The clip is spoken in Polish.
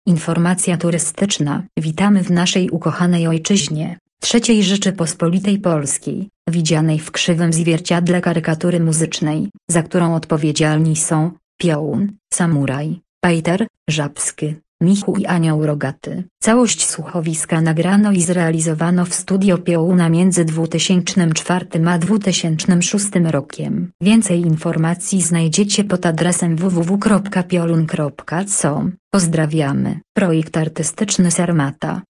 Informacja turystyczna. Witamy w naszej ukochanej ojczyźnie, III Rzeczypospolitej Polskiej, widzianej w krzywym zwierciadle karykatury muzycznej, za którą odpowiedzialni są Piołun, Samuraj, Pejter, Żabski, Michu i Anioł Rogaty. Całość słuchowiska nagrano i zrealizowano w studio Piołuna między 2004 a 2006 rokiem. Więcej informacji znajdziecie pod adresem www.piolun.com. Pozdrawiamy. Projekt artystyczny Sarmata.